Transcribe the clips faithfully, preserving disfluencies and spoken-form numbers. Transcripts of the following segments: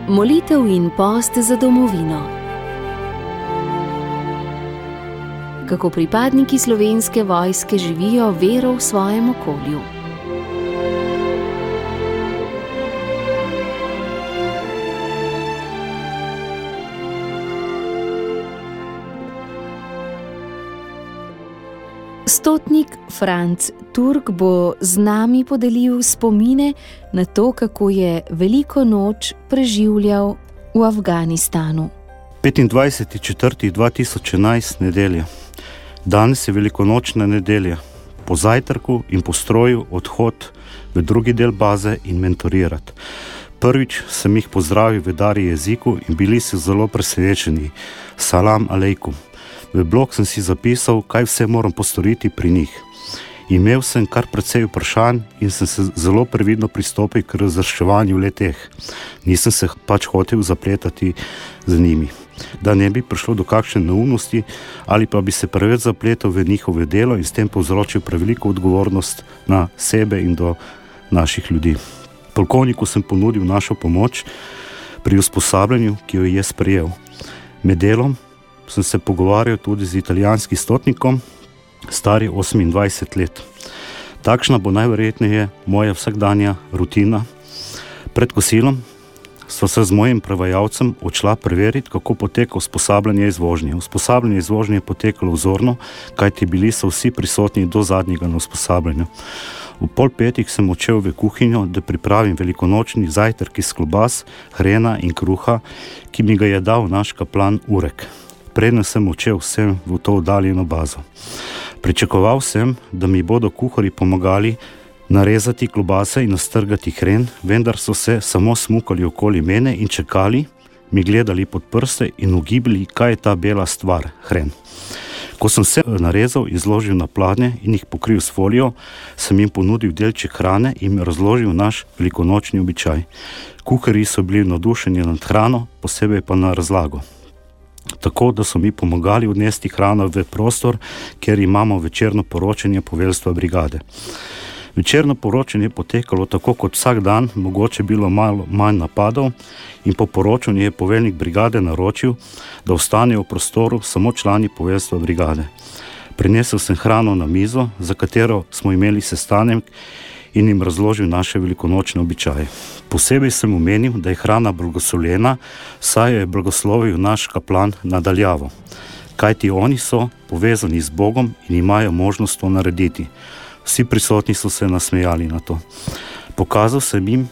Molitev in post za domovino. Kako pripadniki Slovenske vojske živijo vero v svojem okolju. Stotnik Franc Turk bo z nami podelil spomine na to, kako je veliko noč preživljal v Afganistanu. petindvajseti četrti dva tisoč enajst, nedelja. Danes je velikonočna nedelja. Po zajtrku in po stroju odhod v drugi del baze in mentorirati. Prvič sem jih pozdravil v dari jeziku in bili so zelo presenečeni. Salam alejkum. V blog sem si zapisal, kaj vse moram postoriti pri njih. Imel sem kar precej vprašanj in sem se zelo previdno pristopil k razreševanju le-teh. Nisem se pač hotel zapletati z njimi, da ne bi prišlo do kakšne neumnosti ali pa bi se preveč zapletal v njihovo delo in s tem povzročil preveliko odgovornost na sebe in do naših ljudi. Polkovniku sem ponudil našo pomoč pri usposabljanju, ki jo je sprejel. Med delom sem se pogovarjal tudi z italijanskim stotnikom, stari osemindvajset let. Takšna bo najverjetneje moja vsakdanja rutina. Pred kosilom sva se z mojim prevajalcem odšla preveriti, kako poteka usposabljanje iz vožnje. Usposabljanje iz vožnje je potekalo vzorno, kajti bili so vsi prisotni do zadnjega na usposabljanju. V pol petih sem odšel v kuhinjo, da pripravim velikonočni zajtrk iz klobas, hrena in kruha, ki mi ga je dal naš kaplan Urek. Preden sem odšel sem v to oddaljeno bazo. Pričakoval sem, da mi bodo kuharji pomagali narezati klobase in nastrgati hren, vendar so se samo smukali okoli mene in čakali, mi gledali pod prste in ugibali, kaj je ta bela stvar, hren. Ko sem se narezal in zložil na pladnje in jih pokril s folijo, sem jim ponudil delček hrane in razložil naš velikonočni običaj. Kuharji so bili navdušeni nad hrano, posebej pa na razlago. Tako, da so mi pomagali odnesti hrano v prostor, kjer imamo večerno poročanje poveljstva brigade. Večerno poročanje je potekalo tako kot vsak dan, mogoče bilo malo manj napadov in po poročanju je poveljnik brigade naročil, da ostanejo v prostoru samo člani poveljstva brigade. Prinesel sem hrano na mizo, za katero smo imeli sestanek in jim razložil naše velikonočne običaje. Posebej sem omenil, da je hrana blagoslovljena, saj jo je blagoslovil naš kaplan nadaljavo. Kajti oni so povezani z Bogom in imajo možnost to narediti. Vsi prisotni so se nasmejali na to. Pokazal sem jim,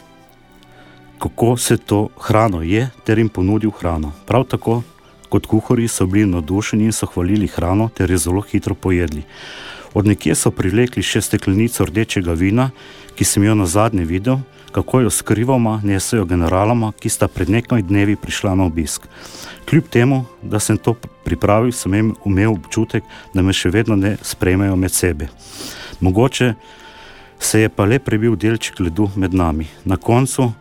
kako se to hrano je, ter jim ponudil hrano. Prav tako, kot kuharji so bili navdušeni in so hvalili hrano, ter je zelo hitro pojedli. Od nekje so privlekli še steklenico rdečega vina, ki sem jo nazadnje videl, kako jo skrivoma nesejo generaloma, ki sta pred nekaj dnevi prišla na obisk. Kljub temu, da sem to pripravil, sem imel občutek, da me še vedno ne sprejmejo med sebe. Mogoče se je pa le prebil delček ledu med nami. Na koncu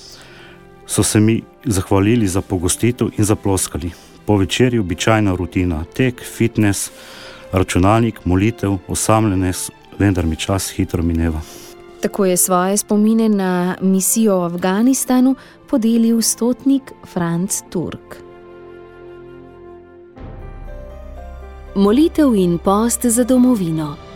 so se mi zahvalili za pogostitev in zaploskali. Po večerji običajna rutina, tek, fitness, računalnik, molitev, osamljenost, vendar mi čas hitro mineva. Tako je svoje spomine na misijo v Afganistanu podelil stotnik Franc Turk. Molitev in post za domovino.